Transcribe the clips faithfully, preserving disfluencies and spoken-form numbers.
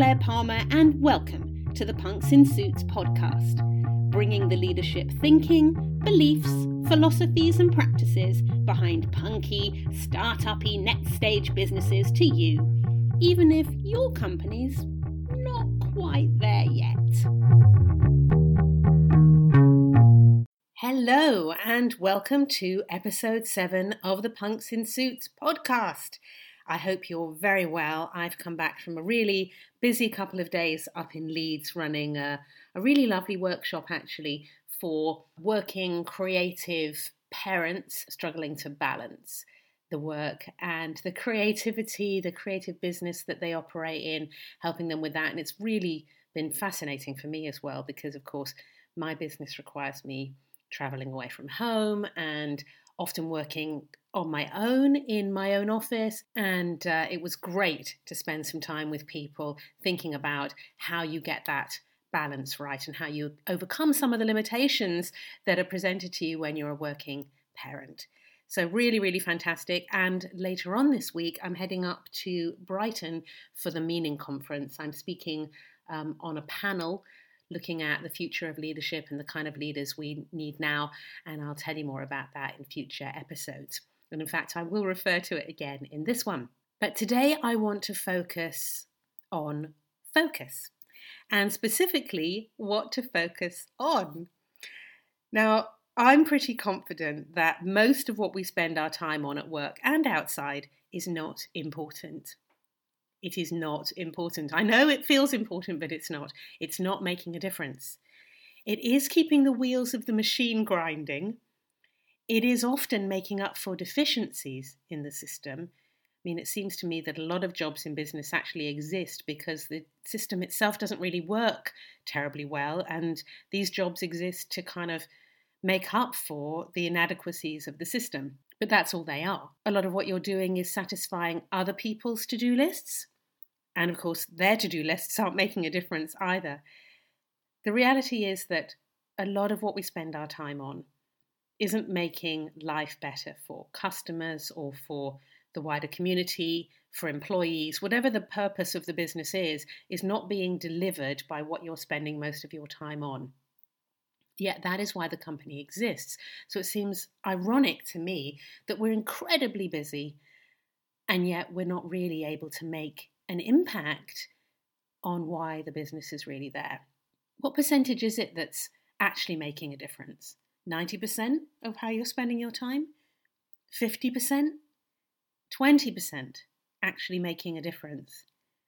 Claire Palmer and welcome to the Punks in Suits podcast, bringing the leadership thinking, beliefs, philosophies and practices behind punky, start-uppy, next stage businesses to you, even if your company's not quite there yet. Hello and welcome to episode seven of the Punks in Suits podcast. I hope you're very well. I've come back from a really busy couple of days up in Leeds running a, a really lovely workshop actually for working creative parents struggling to balance the work and the creativity, the creative business that they operate in, helping them with that. And it's really been fascinating for me as well because, of course, my business requires me traveling away from home and often working on my own in my own office. And uh, it was great to spend some time with people thinking about how you get that balance right and how you overcome some of the limitations that are presented to you when you're a working parent. So really, really fantastic. And later on this week, I'm heading up to Brighton for the Meaning Conference. I'm speaking um, on a panel looking at the future of leadership and the kind of leaders we need now. And I'll tell you more about that in future episodes. And in fact, I will refer to it again in this one. But today I want to focus on focus, and specifically what to focus on. Now, I'm pretty confident that most of what we spend our time on at work and outside is not important. It is not important. I know it feels important, but it's not. It's not making a difference. It is keeping the wheels of the machine grinding. It is often making up for deficiencies in the system. I mean, it seems to me that a lot of jobs in business actually exist because the system itself doesn't really work terribly well, and these jobs exist to kind of make up for the inadequacies of the system. But that's all they are. A lot of what you're doing is satisfying other people's to-do lists. And of course, their to-do lists aren't making a difference either. The reality is that a lot of what we spend our time on isn't making life better for customers or for the wider community, for employees. Whatever the purpose of the business is, is not being delivered by what you're spending most of your time on. Yet that is why the company exists. So it seems ironic to me that we're incredibly busy and yet we're not really able to make an impact on why the business is really there. What percentage is it that's actually making a difference? ninety percent of how you're spending your time? fifty percent? twenty percent actually making a difference?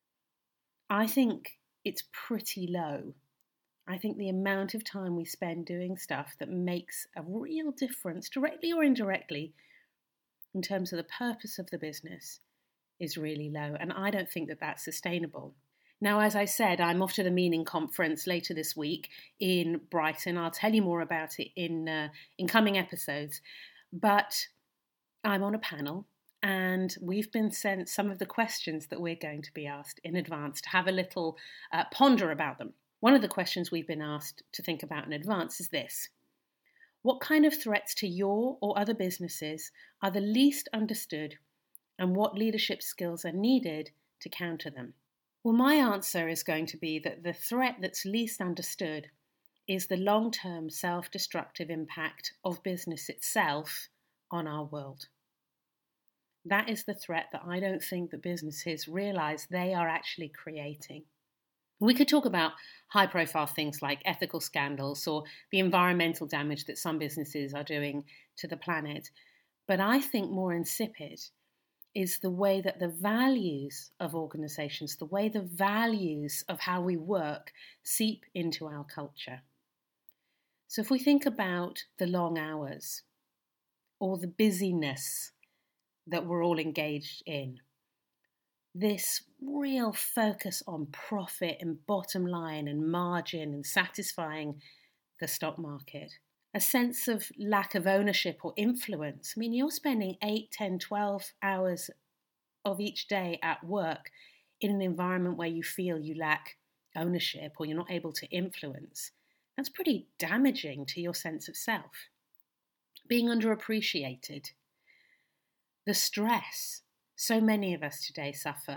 I think it's pretty low. I think the amount of time we spend doing stuff that makes a real difference, directly or indirectly, in terms of the purpose of the business, is really low. And I don't think that that's sustainable. Now, as I said, I'm off to the Meaning Conference later this week in Brighton. I'll tell you more about it in uh, in coming episodes. But I'm on a panel and we've been sent some of the questions that we're going to be asked in advance to have a little uh, ponder about them. One of the questions we've been asked to think about in advance is this: what kind of threats to your or other businesses are the least understood, and what leadership skills are needed to counter them? Well, my answer is going to be that the threat that's least understood is the long-term self-destructive impact of business itself on our world. That is the threat that I don't think that businesses realise they are actually creating. We could talk about high-profile things like ethical scandals or the environmental damage that some businesses are doing to the planet, but I think more insipid is the way that the values of organisations, the way the values of how we work seep into our culture. So if we think about the long hours or the busyness that we're all engaged in, this real focus on profit and bottom line and margin and satisfying the stock market, a sense of lack of ownership or influence. I mean, you're spending eight, ten, twelve hours of each day at work in an environment where you feel you lack ownership or you're not able to influence. That's pretty damaging to your sense of self. Being underappreciated. The stress so many of us today suffer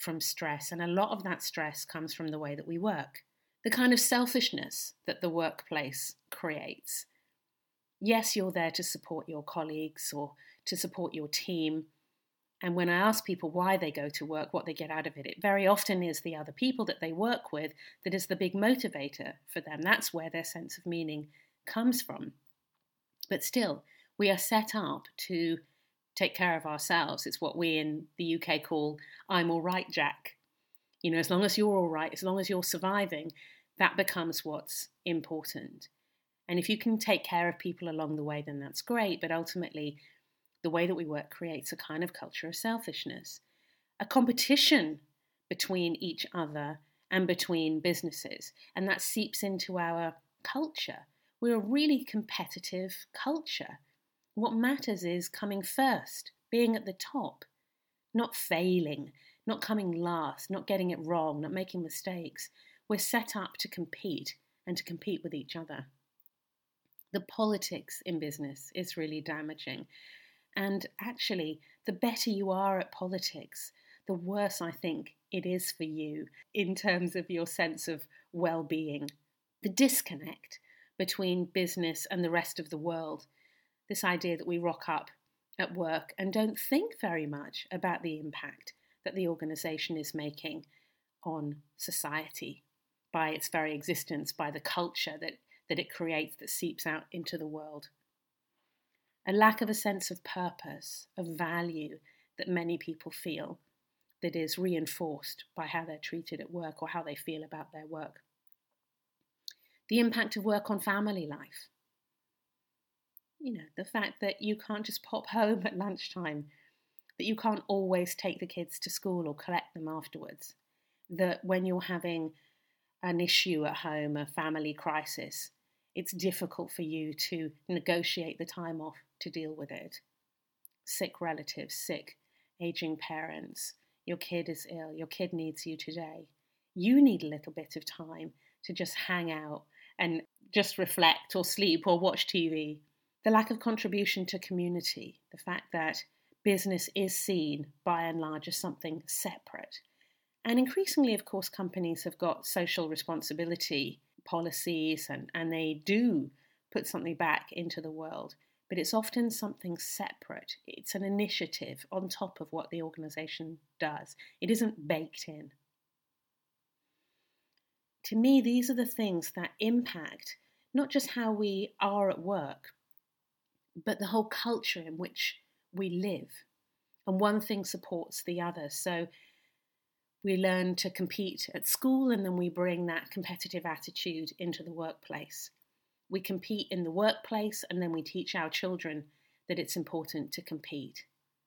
from stress, and a lot of that stress comes from the way that we work. The kind of selfishness that the workplace creates. Yes, you're there to support your colleagues or to support your team. And when I ask people why they go to work, what they get out of it, it very often is the other people that they work with that is the big motivator for them. That's where their sense of meaning comes from. But still, we are set up to take care of ourselves. It's what we in the U K call, I'm all right, Jack. You know, as long as you're all right, as long as you're surviving, that becomes what's important. And if you can take care of people along the way, then that's great. But ultimately, the way that we work creates a kind of culture of selfishness, a competition between each other and between businesses. And that seeps into our culture. We're a really competitive culture. What matters is coming first, being at the top, not failing, not coming last, not getting it wrong, not making mistakes. We're set up to compete and to compete with each other. The politics in business is really damaging. And actually, the better you are at politics, the worse I think it is for you in terms of your sense of well-being. The disconnect between business and the rest of the world. This idea that we rock up at work and don't think very much about the impact that the organisation is making on society by its very existence, by the culture that, that it creates that seeps out into the world. A lack of a sense of purpose, of value that many people feel that is reinforced by how they're treated at work or how they feel about their work. The impact of work on family life. You know, the fact that you can't just pop home at lunchtime, that you can't always take the kids to school or collect them afterwards, that when you're having an issue at home, a family crisis, it's difficult for you to negotiate the time off to deal with it. Sick relatives, sick, aging parents, your kid is ill, your kid needs you today. You need a little bit of time to just hang out and just reflect or sleep or watch T V. The lack of contribution to community, the fact that business is seen by and large as something separate. And increasingly, of course, companies have got social responsibility policies and, and they do put something back into the world, but it's often something separate. It's an initiative on top of what the organisation does. It isn't baked in. To me, these are the things that impact not just how we are at work, but the whole culture in which we live. And one thing supports the other. So we learn to compete at school and then we bring that competitive attitude into the workplace. We compete in the workplace and then we teach our children that it's important to compete.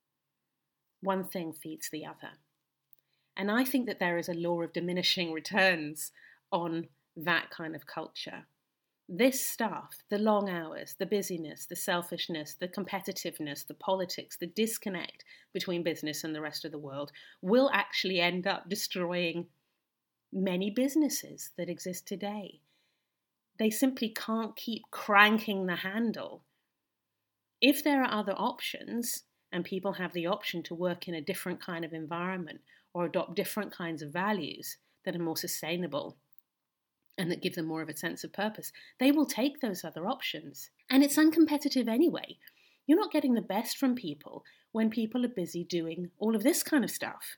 One thing feeds the other. And I think that there is a law of diminishing returns on that kind of culture. This stuff, the long hours, the busyness, the selfishness, the competitiveness, the politics, the disconnect between business and the rest of the world will actually end up destroying many businesses that exist today. They simply can't keep cranking the handle. If there are other options and people have the option to work in a different kind of environment or adopt different kinds of values that are more sustainable and that give them more of a sense of purpose, they will take those other options. And it's uncompetitive anyway. You're not getting the best from people when people are busy doing all of this kind of stuff.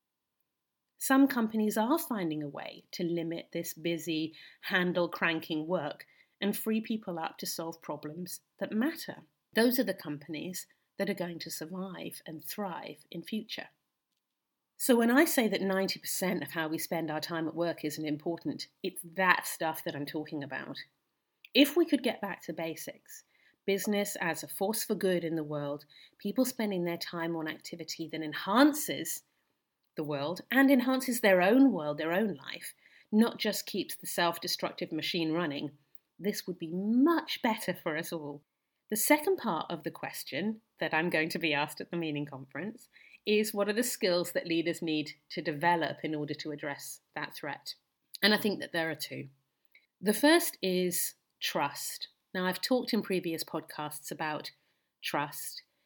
Some companies are finding a way to limit this busy, handle-cranking work and free people up to solve problems that matter. Those are the companies that are going to survive and thrive in future. So when I say that ninety percent of how we spend our time at work isn't important, it's that stuff that I'm talking about. If we could get back to basics, business as a force for good in the world, people spending their time on activity that enhances the world and enhances their own world, their own life, not just keeps the self-destructive machine running, this would be much better for us all. The second part of the question that I'm going to be asked at the Meaning Conference is, what are the skills that leaders need to develop in order to address that threat? And I think that there are two. The first is trust. Now, I've talked in previous podcasts about trust,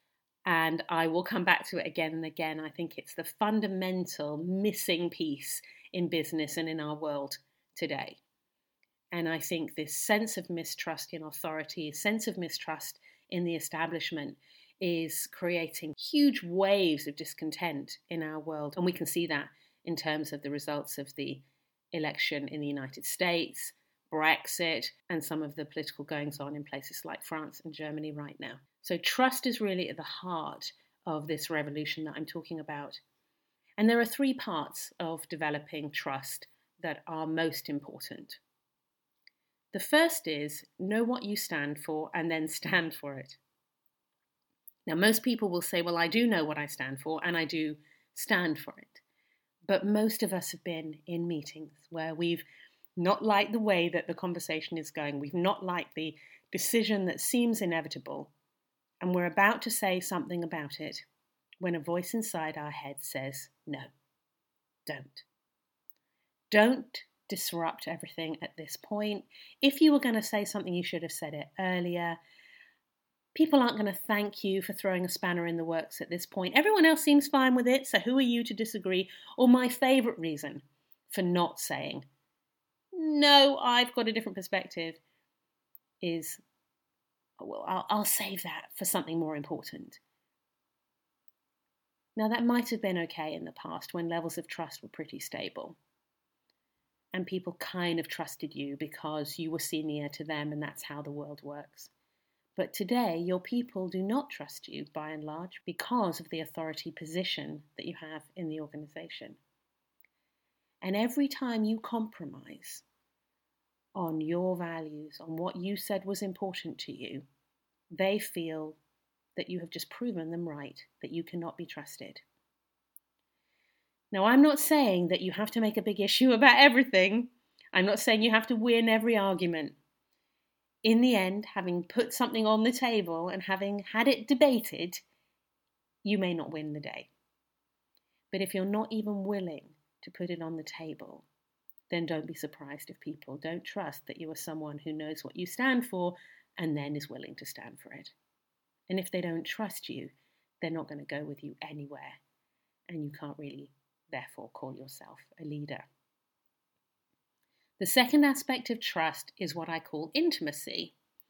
And I will come back to it again and again. I think it's the fundamental missing piece in business and in our world today. And I think this sense of mistrust in authority, sense of mistrust in the establishment is creating huge waves of discontent in our world. And we can see that in terms of the results of the election in the United States, Brexit, and some of the political goings on in places like France and Germany right now. So trust is really at the heart of this revolution that I'm talking about. And there are three parts of developing trust that are most important. The first is know what you stand for and then stand for it. Now, most people will say, well, I do know what I stand for and I do stand for it. But most of us have been in meetings where we've not liked the way that the conversation is going. We've not liked the decision that seems inevitable. And we're about to say something about it when a voice inside our head says, no, don't. Don't disrupt everything at this point. If you were going to say something, you should have said it earlier. People aren't going to thank you for throwing a spanner in the works at this point. Everyone else seems fine with it, so who are you to disagree? Or my favourite reason for not saying, no, I've got a different perspective, is, well, I'll, I'll save that for something more important. Now, that might have been okay in the past when levels of trust were pretty stable. And people kind of trusted you because you were senior to them and that's how the world works. But today, your people do not trust you, by and large, because of the authority position that you have in the organisation. And every time you compromise on your values, on what you said was important to you, they feel that you have just proven them right, that you cannot be trusted. Now, I'm not saying that you have to make a big issue about everything. I'm not saying you have to win every argument. In the end, having put something on the table and having had it debated, you may not win the day. But if you're not even willing to put it on the table, then don't be surprised if people don't trust that you are someone who knows what you stand for and then is willing to stand for it. And if they don't trust you, they're not going to go with you anywhere. And you can't really, therefore, call yourself a leader. The second aspect of trust is what I call intimacy.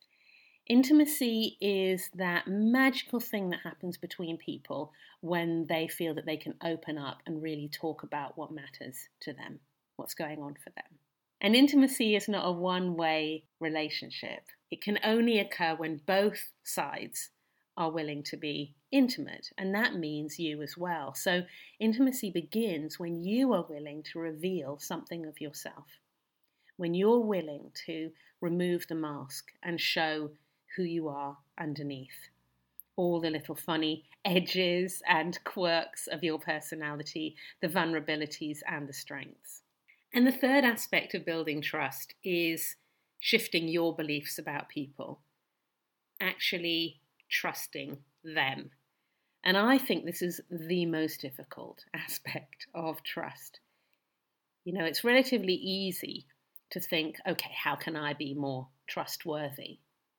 Intimacy is that magical thing that happens between people when they feel that they can open up and really talk about what matters to them, what's going on for them. And intimacy is not a one-way relationship. It can only occur when both sides are willing to be intimate, and that means you as well. So intimacy begins when you are willing to reveal something of yourself. When you're willing to remove the mask and show who you are underneath, all the little funny edges and quirks of your personality, the vulnerabilities and the strengths. And the third aspect of building trust is shifting your beliefs about people, actually trusting them. And I think this is the most difficult aspect of trust. You know, it's relatively easy to think, okay, how can I be more trustworthy?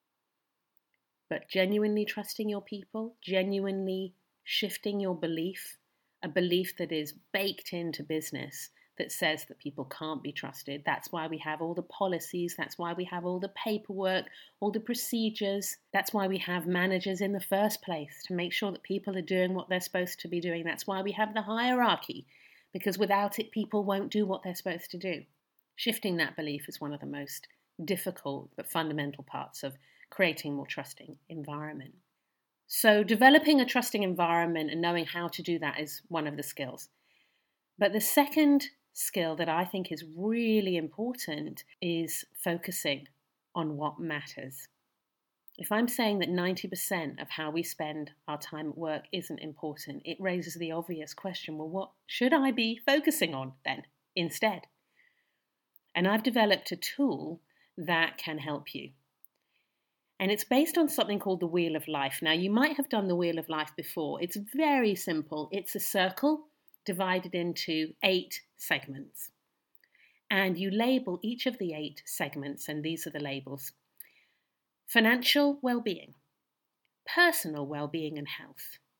But genuinely trusting your people, genuinely shifting your belief, a belief that is baked into business that says that people can't be trusted. That's why we have all the policies, that's why we have all the paperwork, all the procedures. That's why we have managers in the first place, to make sure that people are doing what they're supposed to be doing. That's why we have the hierarchy, because without it, people won't do what they're supposed to do. Shifting that belief is one of the most difficult but fundamental parts of creating a more trusting environment. So developing a trusting environment and knowing how to do that is one of the skills. But the second skill that I think is really important is focusing on what matters. If I'm saying that ninety percent of how we spend our time at work isn't important, it raises the obvious question, well, what should I be focusing on then instead? And I've developed a tool that can help you. And it's based on something called the Wheel of Life. Now, you might have done the Wheel of Life before. It's very simple. It's a circle divided into eight segments. And you label each of the eight segments, and these are the labels: financial well-being, personal well-being and health,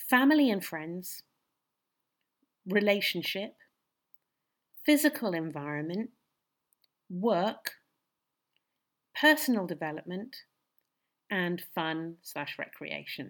family and friends, relationship, physical environment, work, personal development, and fun slash recreation.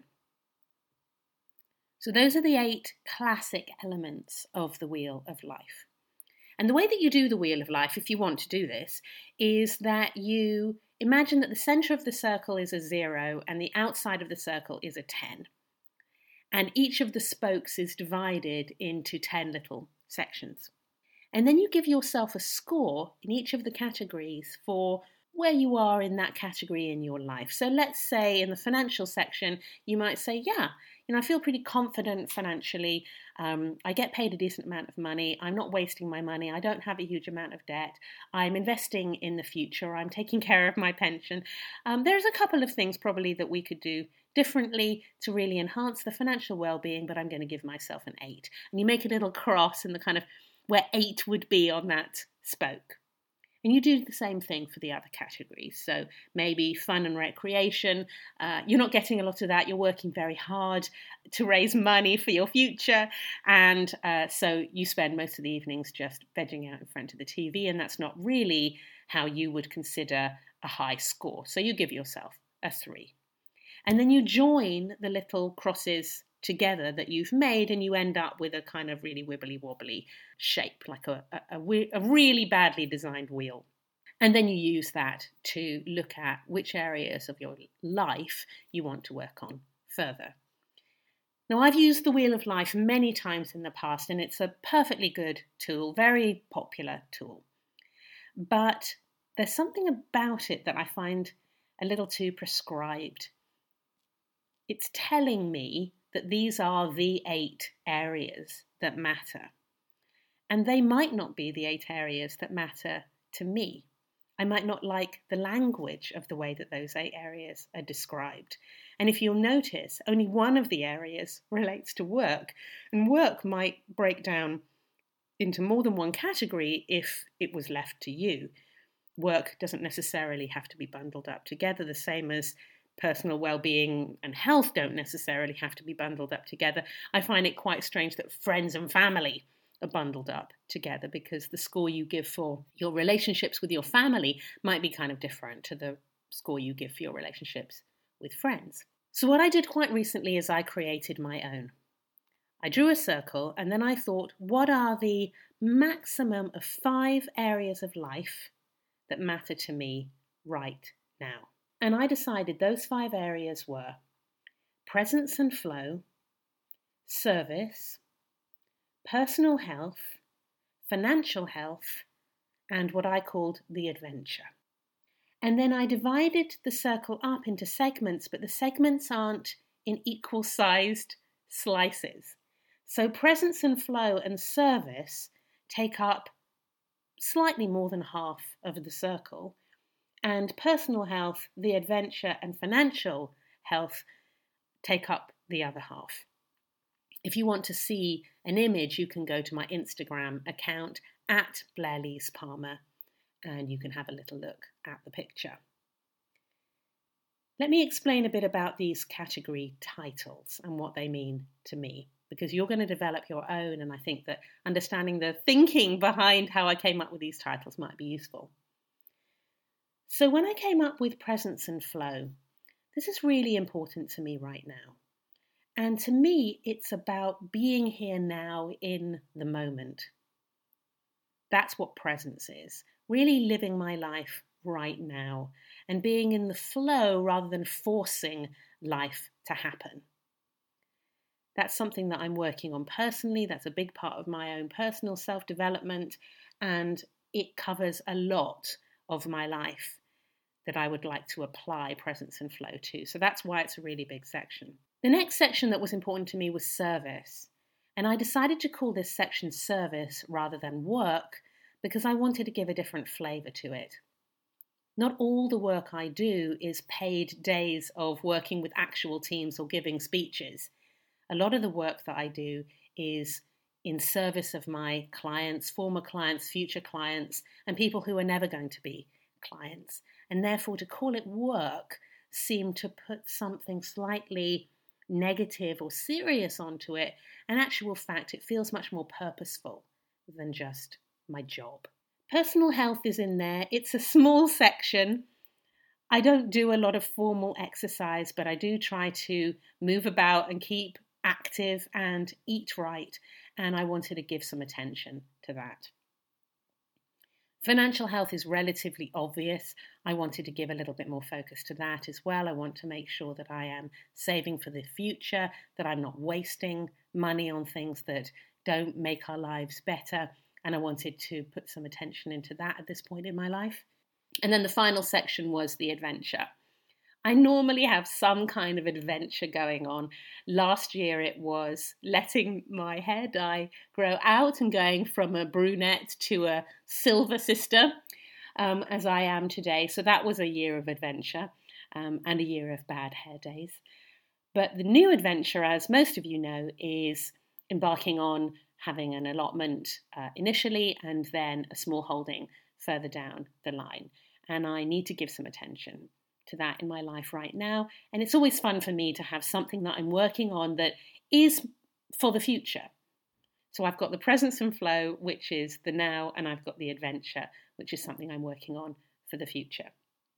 So those are the eight classic elements of the Wheel of Life. And the way that you do the Wheel of Life, if you want to do this, is that you imagine that the center of the circle is a zero and the outside of the circle is a ten. And each of the spokes is divided into ten little sections. And then you give yourself a score in each of the categories for where you are in that category in your life. So let's say in the financial section, you might say, yeah, you know, I feel pretty confident financially. Um, I get paid a decent amount of money. I'm not wasting my money. I don't have a huge amount of debt. I'm investing in the future. I'm taking care of my pension. Um, there's a couple of things probably that we could do differently to really enhance the financial well-being, but I'm going to give myself an eight. And you make a little cross in the kind of where eight would be on that spoke. And you do the same thing for the other categories. So maybe fun and recreation. Uh, you're not getting a lot of that. You're working very hard to raise money for your future. And uh, so you spend most of the evenings just vegging out in front of the T V. And that's not really how you would consider a high score. So you give yourself a three. And then you join the little crosses together that you've made, and you end up with a kind of really wibbly wobbly shape, like a, a, a really badly designed wheel. And then you use that to look at which areas of your life you want to work on further. Now, I've used the Wheel of Life many times in the past, and it's a perfectly good tool, very popular tool. But there's something about it that I find a little too prescribed. It's telling me that these are the eight areas that matter. And they might not be the eight areas that matter to me. I might not like the language of the way that those eight areas are described. And if you'll notice, only one of the areas relates to work. And work might break down into more than one category if it was left to you. Work doesn't necessarily have to be bundled up together, the same as personal well-being and health don't necessarily have to be bundled up together. I find it quite strange that friends and family are bundled up together, because the score you give for your relationships with your family might be kind of different to the score you give for your relationships with friends. So what I did quite recently is I created my own. I drew a circle, and then I thought, what are the maximum of five areas of life that matter to me right now? And I decided those five areas were presence and flow, service, personal health, financial health, and what I called the adventure. And then I divided the circle up into segments, but the segments aren't in equal sized slices. So presence and flow and service take up slightly more than half of the circle, and personal health, the adventure, and financial health take up the other half. If you want to see an image, you can go to my Instagram account at Blair Lees Palmer, and you can have a little look at the picture. Let me explain a bit about these category titles and what they mean to me, because you're going to develop your own, and I think that understanding the thinking behind how I came up with these titles might be useful. So when I came up with presence and flow, this is really important to me right now. And to me, it's about being here now in the moment. That's what presence is. Really living my life right now and being in the flow rather than forcing life to happen. That's something that I'm working on personally. That's a big part of my own personal self-development, and it covers a lot of my life that I would like to apply presence and flow to. So that's why it's a really big section. The next section that was important to me was service. And I decided to call this section service rather than work because I wanted to give a different flavour to it. Not all the work I do is paid days of working with actual teams or giving speeches. A lot of the work that I do is in service of my clients, former clients, future clients, and people who are never going to be clients. And therefore, to call it work seemed to put something slightly negative or serious onto it. In actual fact, it feels much more purposeful than just my job. Personal health is in there. It's a small section. I don't do a lot of formal exercise, but I do try to move about and keep active and eat right. And I wanted to give some attention to that. Financial health is relatively obvious. I wanted to give a little bit more focus to that as well. I want to make sure that I am saving for the future, that I'm not wasting money on things that don't make our lives better. And I wanted to put some attention into that at this point in my life. And then the final section was the adventure. I normally have some kind of adventure going on. Last year it was letting my hair dye grow out and going from a brunette to a silver sister, um, as I am today. So that was a year of adventure um, and a year of bad hair days. But the new adventure, as most of you know, is embarking on having an allotment uh, initially and then a small holding further down the line. And I need to give some attention to that in my life right now. And it's always fun for me to have something that I'm working on that is for the future. So I've got the presence and flow, which is the now, and I've got the adventure, which is something I'm working on for the future.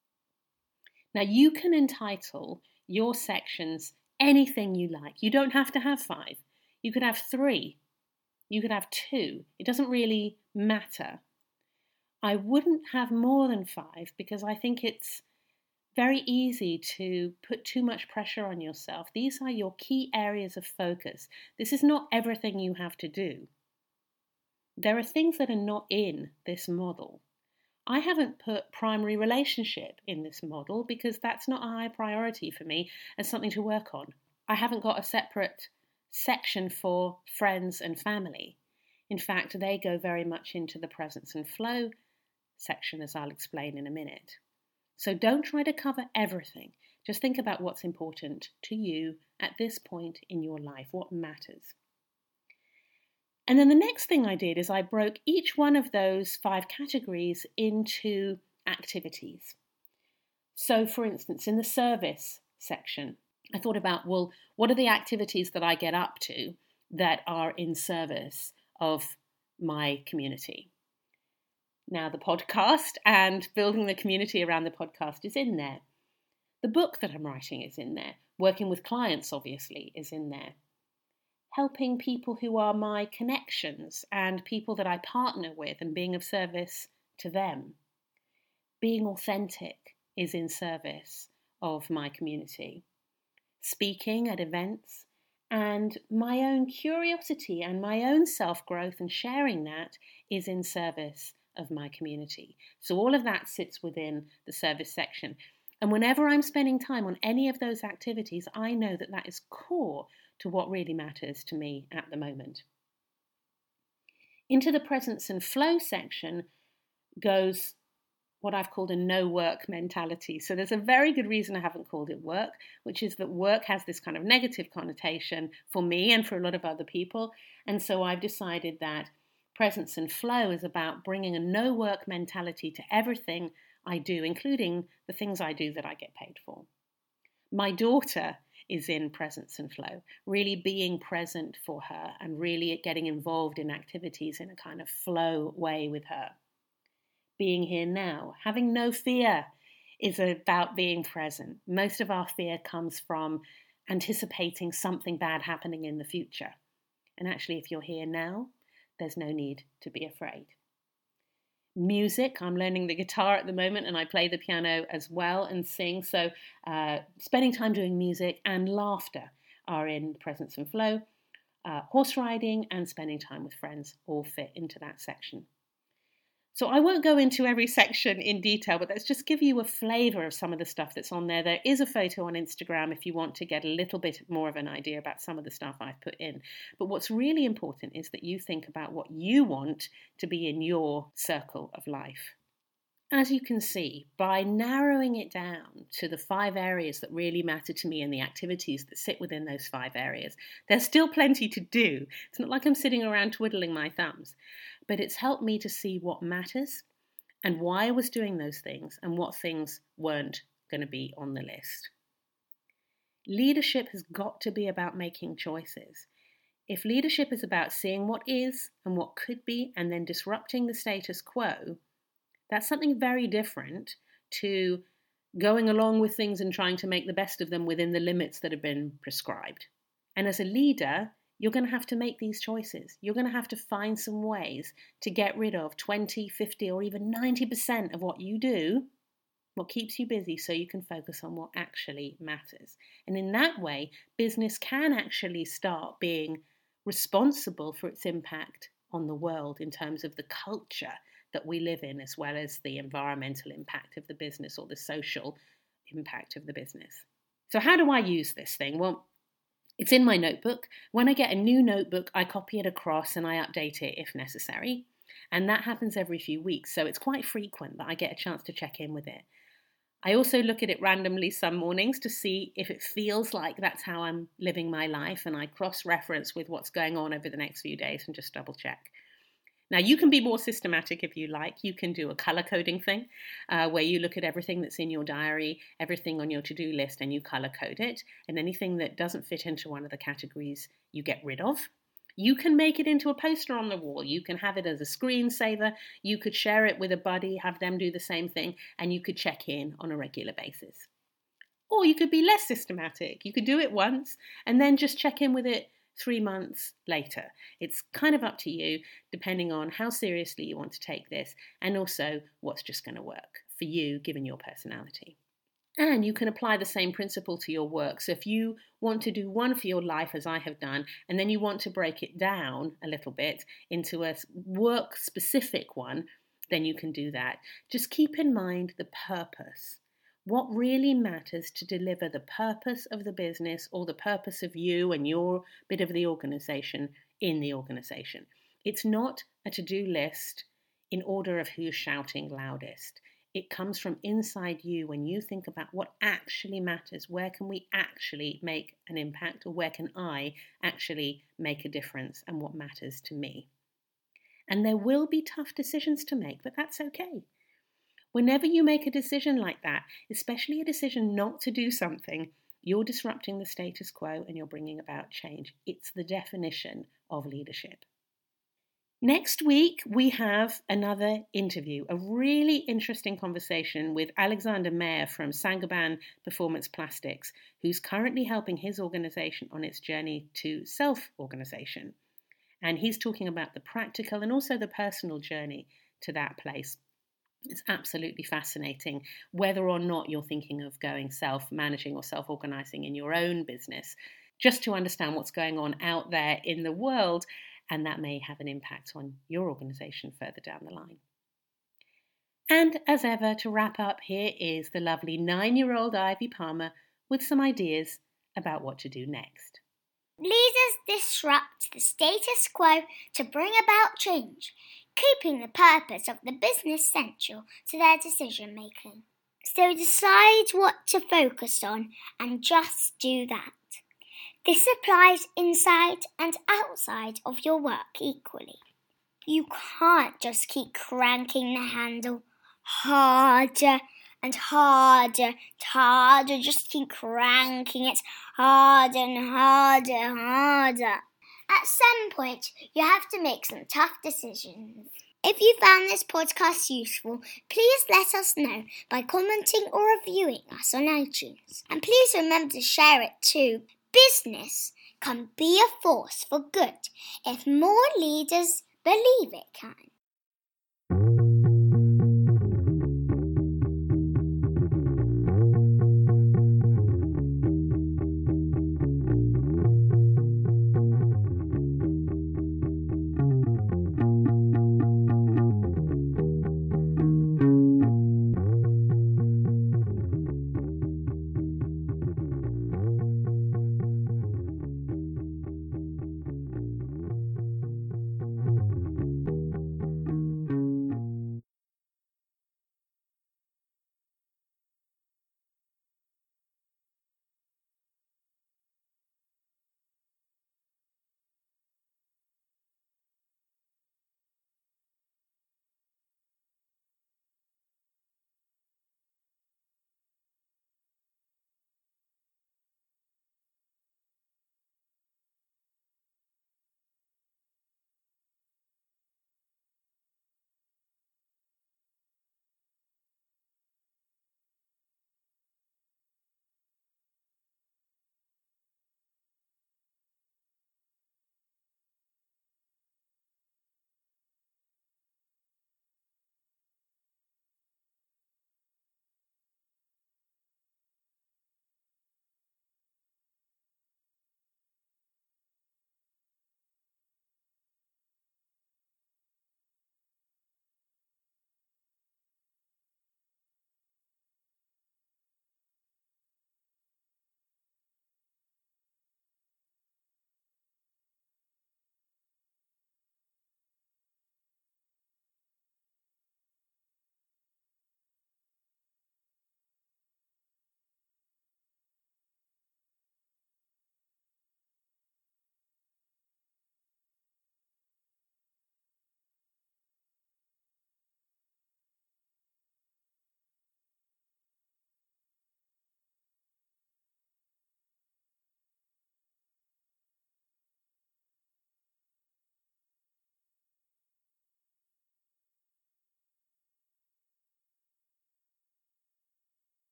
Now you can entitle your sections anything you like. You don't have to have five. You could have three. You could have two. It doesn't really matter. I wouldn't have more than five because I think it's very easy to put too much pressure on yourself. These are your key areas of focus. This is not everything you have to do. There are things that are not in this model. I haven't put primary relationship in this model because that's not a high priority for me as something to work on. I haven't got a separate section for friends and family. In fact, they go very much into the presence and flow section, as I'll explain in a minute. So don't try to cover everything. Just think about what's important to you at this point in your life, what matters. And then the next thing I did is I broke each one of those five categories into activities. So for instance, in the service section, I thought about, well, what are the activities that I get up to that are in service of my community? Now, the podcast and building the community around the podcast is in there. The book that I'm writing is in there. Working with clients, obviously, is in there. Helping people who are my connections and people that I partner with and being of service to them. Being authentic is in service of my community. Speaking at events and my own curiosity and my own self-growth and sharing that is in service of my community. So all of that sits within the service section. And whenever I'm spending time on any of those activities, I know that that is core to what really matters to me at the moment. Into the presence and flow section goes what I've called a no work mentality. So there's a very good reason I haven't called it work, which is that work has this kind of negative connotation for me and for a lot of other people. And so I've decided that presence and flow is about bringing a no work mentality to everything I do, including the things I do that I get paid for. My daughter is in presence and flow, really being present for her and really getting involved in activities in a kind of flow way with her. Being here now, having no fear is about being present. Most of our fear comes from anticipating something bad happening in the future. And actually, if you're here now, there's no need to be afraid. Music, I'm learning the guitar at the moment and I play the piano as well and sing. So uh, spending time doing music and laughter are in presence and flow. Uh, horse riding and spending time with friends all fit into that section. So I won't go into every section in detail, but let's just give you a flavour of some of the stuff that's on there. There is a photo on Instagram if you want to get a little bit more of an idea about some of the stuff I've put in. But what's really important is that you think about what you want to be in your circle of life. As you can see, by narrowing it down to the five areas that really matter to me and the activities that sit within those five areas, there's still plenty to do. It's not like I'm sitting around twiddling my thumbs, but it's helped me to see what matters and why I was doing those things and what things weren't going to be on the list. Leadership has got to be about making choices. If leadership is about seeing what is and what could be and then disrupting the status quo, that's something very different to going along with things and trying to make the best of them within the limits that have been prescribed. And as a leader, you're going to have to make these choices. You're going to have to find some ways to get rid of twenty, fifty, or even ninety percent of what you do, what keeps you busy, so you can focus on what actually matters. And in that way, business can actually start being responsible for its impact on the world in terms of the culture that we live in, as well as the environmental impact of the business or the social impact of the business. So how do I use this thing? Well, it's in my notebook. When I get a new notebook, I copy it across and I update it if necessary. And that happens every few weeks, so it's quite frequent that I get a chance to check in with it. I also look at it randomly some mornings to see if it feels like that's how I'm living my life, and I cross-reference with what's going on over the next few days and just double check. Now, you can be more systematic if you like. You can do a color coding thing uh, where you look at everything that's in your diary, everything on your to-do list, and you color code it. And anything that doesn't fit into one of the categories, you get rid of. You can make it into a poster on the wall. You can have it as a screensaver. You could share it with a buddy, have them do the same thing, and you could check in on a regular basis. Or you could be less systematic. You could do it once and then just check in with it three months later. It's kind of up to you, depending on how seriously you want to take this and also what's just going to work for you, given your personality. And you can apply the same principle to your work. So if you want to do one for your life, as I have done, and then you want to break it down a little bit into a work-specific one, then you can do that. Just keep in mind the purpose. What really matters to deliver the purpose of the business or the purpose of you and your bit of the organization in the organization. It's not a to-do list in order of who's shouting loudest. It comes from inside you when you think about what actually matters. Where can we actually make an impact, or where can I actually make a difference, and what matters to me? And there will be tough decisions to make, but that's okay. Whenever you make a decision like that, especially a decision not to do something, you're disrupting the status quo and you're bringing about change. It's the definition of leadership. Next week, we have another interview, a really interesting conversation with Alexander Mayer from Saint-Gobain Performance Plastics, who's currently helping his organization on its journey to self-organization. And he's talking about the practical and also the personal journey to that place. It's absolutely fascinating, whether or not you're thinking of going self-managing or self-organizing in your own business, just to understand what's going on out there in the world, and that may have an impact on your organization further down the line. And as ever, to wrap up, here is the lovely nine-year-old Ivy Palmer with some ideas about what to do next. Leaders disrupt the status quo to bring about change, keeping the purpose of the business central to their decision making. So decide what to focus on and just do that. This applies inside and outside of your work equally. You can't just keep cranking the handle harder and harder and harder. Just keep cranking it harder and harder and harder. At some point, you have to make some tough decisions. If you found this podcast useful, please let us know by commenting or reviewing us on iTunes. And please remember to share it too. Business can be a force for good if more leaders believe it can.